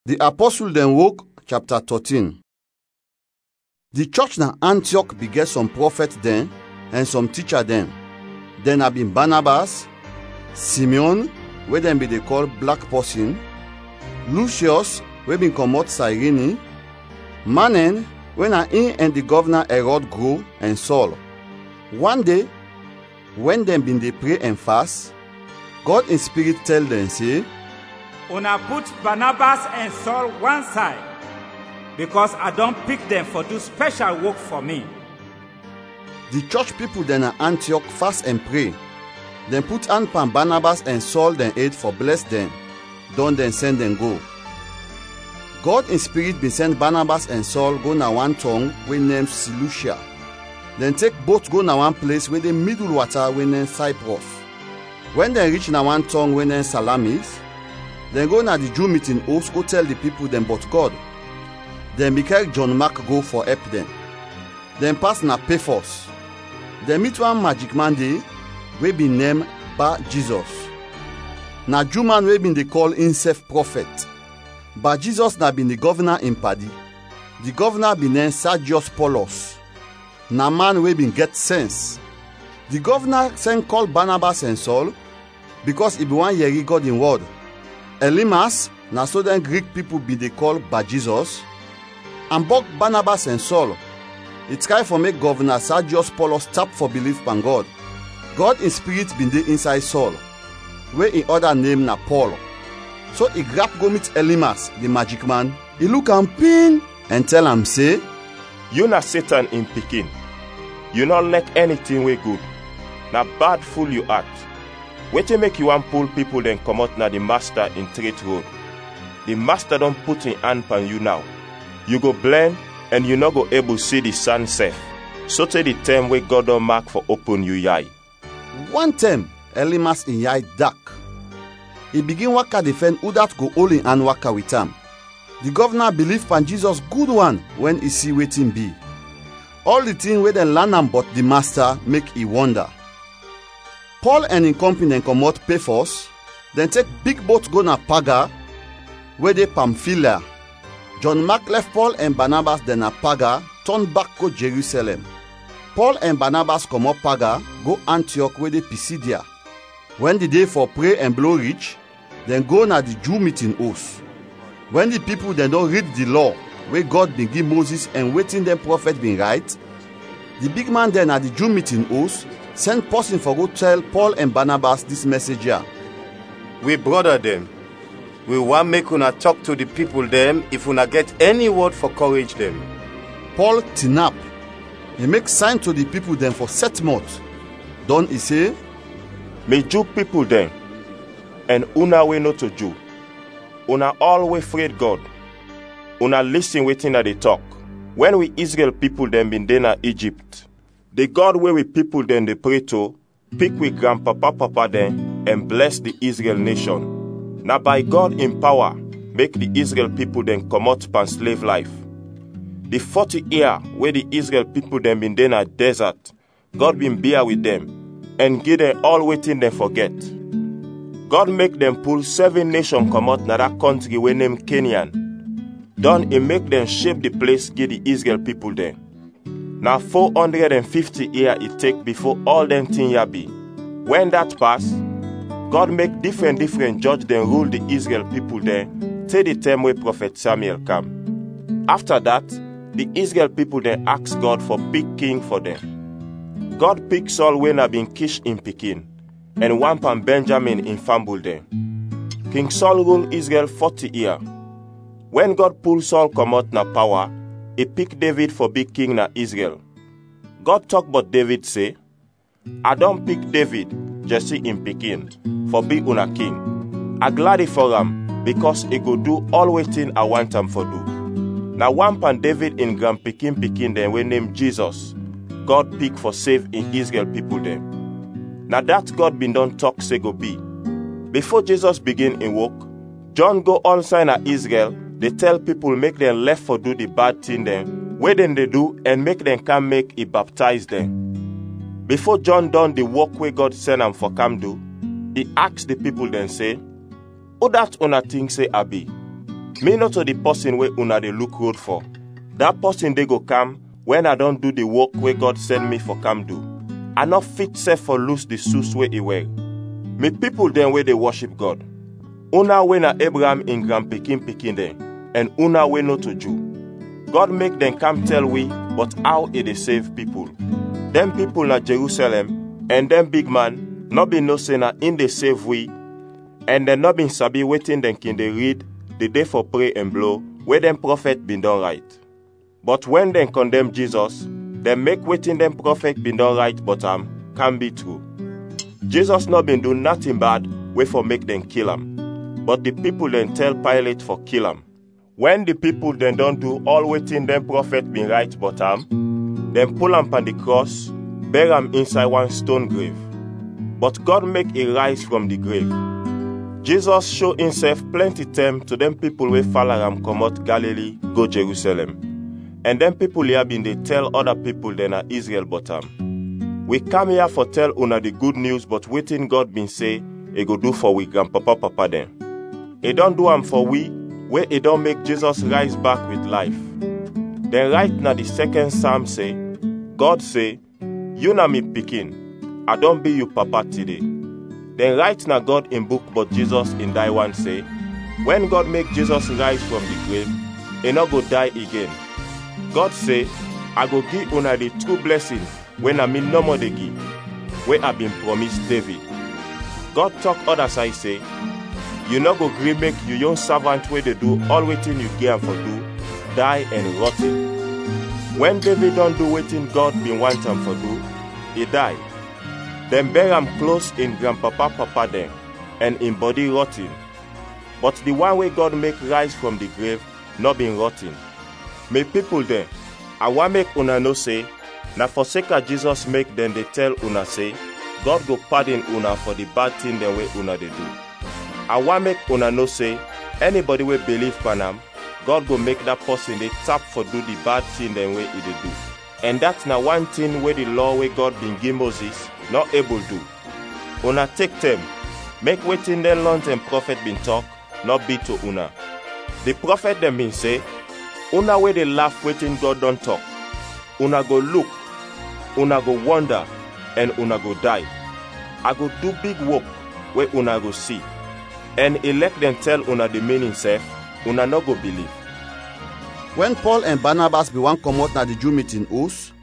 The Apostle dem work, chapter 13. The church na Antioch be get some prophet dem and some teacher dem. Then have been Barnabas, Simeon, wey dem be dey call black person, Lucius, wey been comot Cyrene, Manaen, wey na him and the governor Herod grow, and Saul. One day, when dem been dey pray and fast, God in spirit tell dem say, Una put Barnabas and Saul one side, because I don't pick them for do special work for me. The church people dem na Antioch fast and pray. Dem put hand pan Barnabas and Saul dem head for bless dem. Don dem send dem go. God in spirit been send Barnabas and Saul go na one town wey named Seleucia. Dem take boat go na one place wey dey middle water wey named Cyprus. When dem reach na one town wey named Salamis, dem go na the Jew meeting house go tell the people dem about God. Dem be carry John Mark go for help dem. Dem pass na Paphos. Dem meet one magic man dey wey be named Bar Jesus. Na Jew man wey been dey call himself prophet. Bar Jesus na been the governor in Padi. The governor be named Sergius Paulus. Na man wey been get sense. The governor send call Barnabas and Saul because he be wan hear God in word. Elimas, na so dem Greek people be dey call Bar Jesus, and both Barnabas and Saul. He try for make governor Sergius Paulus tap for belief pan God. God in spirit been dey inside Saul, wey in other name na Paul. So he grab go meet Elimas, the magic man. He look am pin and tell am say, You na Satan in pikin. You not like anything wey good. Na bad fool you act. Wetin make you wan pull people then come out na the master in straight road. The master don't put in hand pan you now. You go blind and you not go able see the sun safe. So take the time wey God don mark for open you eye. One time, Elimas in eye dark. He begin waka defend who that go all in hand waka with am. The governor believe pan Jesus good one when he see wetin be. All the thing wey dem learn am but the master make he wonder. Paul and him company dem comot Paphos, then take big boat go na Paga, wey dey Pamphylia. John Mark left Paul and Barnabas dem na Paga, turn back go Jerusalem. Paul and Barnabas comot Paga, go Antioch wey dey Pisidia. When the day for pray and blow reach, dem go na the Jew meeting house. When the people dem don read the law wey God bin give Moses and wetin dem prophet bin write, the big man dem na the Jew meeting house send person for go tell Paul and Barnabas this message here. We brother them. We want make una talk to the people them if una get any word for courage them. Paul tinap. He make sign to the people them for 7 months. Don he say, Me Jew people then, and una we not to Jew. Una all we afraid God. Una listen wetin na dey talk. When we Israel people them been dey na Egypt, the God where we people then they pray to, pick we grandpapa papa then, and bless the Israel nation. Now by God in power, make the Israel people then come out pan slave life. The 40 year where the Israel people then been in a desert, God been bear with them, and give them all waiting them forget. God make them pull 7 nations come out na that country we name Canaan. Done he make them shape the place give the Israel people there. Now 450 years it take before all them things ya be. When that pass, God make different judge then rule the Israel people there till the time where prophet Samuel come. After that, the Israel people then ask God for big king for them. God picked Saul when I been Kish in Pekin, and one pan Benjamin in Fambul there. King Saul ruled Israel 40 years. When God pulled Saul come out na power, he picked David for big king na Israel. God talk about David say, I don't pick David, Jesse in Pekin, for be una king. I glad for him, because he go do all wetin I want him for do. Now one pan David in Grand Pekin then we name Jesus. God pick for save in Israel people there. Now that God been done talk say go be. Before Jesus begin in work, John go on sign at Israel. They tell people make them left for do the bad thing then, where then they do and make them come make he baptize them. Before John done the work where God sent him for come do, he asked the people then say, Who that una think say I be? Me not to the person wey una dey look road for. That person dey go come when I don do the work wey God send me for come do. I not fit sef for lose the shoes wey he wear. Me people dem wey dey worship God. Una wey na Abraham in grandpikin dem, and una wey not to Jew. God make them come tell we, but how he dey save people. Them people na Jerusalem, and them big man, not be no say na in dey save we, and dem not been sabi wetin dem kin dey read the day for pray and blow, where them prophet been done right. But when them condemn Jesus, them make wetin them prophet been done right, but can be true. Jesus not been do nothing bad, way for make them kill him. But the people then tell Pilate for kill him. When the people then don't do all wetin them prophet been right, but them pull him on the cross, bury him inside one stone grave. But God make a rise from the grave. Jesus show himself plenty time to them people wey follow him come out Galilee, go Jerusalem. And them people here been they tell other people they na Israel but we come here for tell una the good news, but wetin God been say, he go do for we grandpapa papa them. He don't do am for we, where he don't make Jesus rise back with life. Then right now the second psalm say, God say, you na me pikin, I don't be you papa today. Then right now God in book but Jesus in die one say, when God make Jesus rise from the grave, he not go die again. God say, I go give una the true blessing when I mean no more dey give, where I been promised David. God talk other side say, you not go gree make you young servant where they do all wetin you give am for do, die and rotten. When David don't do wetin God been want him for do, he die. Then bury him close in grandpapa papa them, and in body rotten. But the one way God make rise from the grave, not been rotten. May people there, I want make una know say, na forsake Jesus make them they tell una say, God go pardon una for the bad thing them way una they do. I want make una know say, anybody will believe Panam, God go make that person they tap for do the bad thing them way he they do. And that's na one thing where the law where God been give Moses, not able do. Una take them, make waiting them long and prophet been talk, not be to una. The prophet them been say, una where they laugh waiting God don't talk. Una go look, una go wonder, and una go die. I go do big work where una go see. And elect them tell una the meaning self, una no go believe. When Paul and Barnabas be one come out na the Jew meeting house,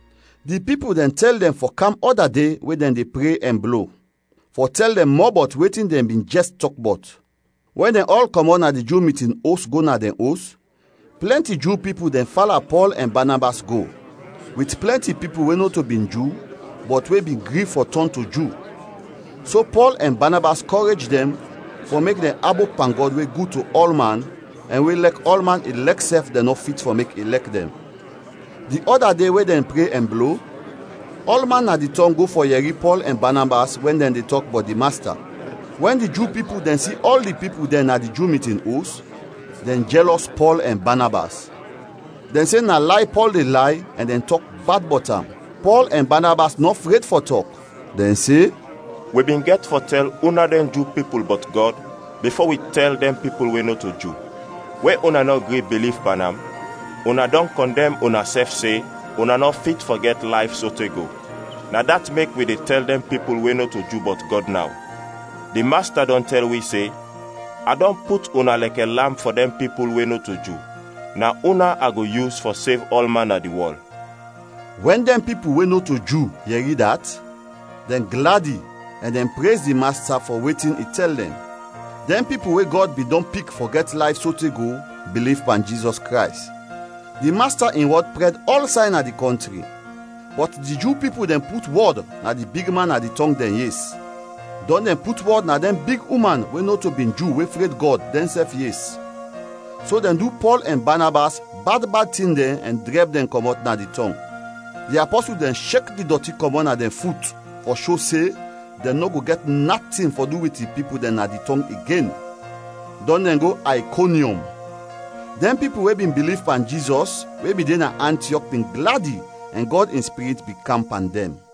the people then tell them for come other day where then they pray and blow. For tell them more about waiting them been just talk about. When they all come out na the Jew meeting house go na them house, plenty Jew people then follow Paul and Barnabas go. With plenty people we not to been Jew, but we be grieve for turn to Jew. So Paul and Barnabas encourage them for make them able pan God we good to all man, and we like all man elect self they not fit for make elect them. The other day we then pray and blow, all man at the tongue go for Yeri Paul and Barnabas when then they talk about the master. When the Jew people then see all the people then at the Jew meeting house, then jealous Paul and Barnabas. Then say na lie Paul they lie and then talk bad bottom. Paul and Barnabas not afraid for talk. Then say, we been get for tell una them Jew people but God, before we tell them people we not to Jew. Where una not great believe Panam, una don't condemn una self say, una not fit forget life so to go. Now that make we they tell them people we not to Jew but God now. The master don't tell we say, I don't put una like a lamb for them people we not to Jew. Now una I go use for save all man at the world. When them people we not to Jew hear that, then gladdy and then praise the master for waiting he tell them. Them people where God be don't pick forget life so to go, believe pan Jesus Christ. The master in word spread all sign at the country. But the Jew people then put word na the big man at the tongue then yes. Don't then put word na them big woman we not to been Jew we afraid God then self yes. So then do Paul and Barnabas bad thing then and drive them come out na the tongue. The apostle then shake the dirty come on at their foot for show say they no go get nothing for do with the people then at the tongue again. Don't then go Iconium. Them people we been believe pan Jesus, we be then at Antioch been gladdy and God in spirit be camp on them.